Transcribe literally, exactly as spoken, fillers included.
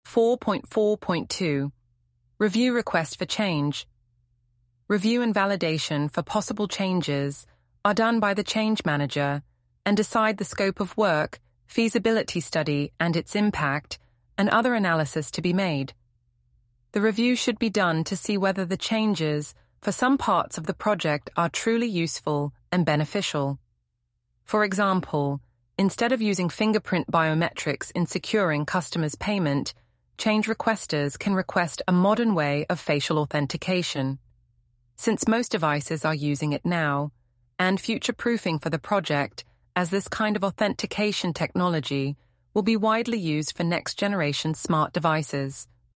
four point four point two. Review request for change. Review and validation for possible changes are done by the change manager and decide the scope of work, feasibility study and its impact, and other analysis to be made. The review should be done to see whether the changes for some parts of the project are truly useful and beneficial. For example, instead of using fingerprint biometrics in securing customers' payment, change requesters can request a modern way of facial authentication. Since most devices are using it now, and future-proofing for the project, as this kind of authentication technology will be widely used for next-generation smart devices.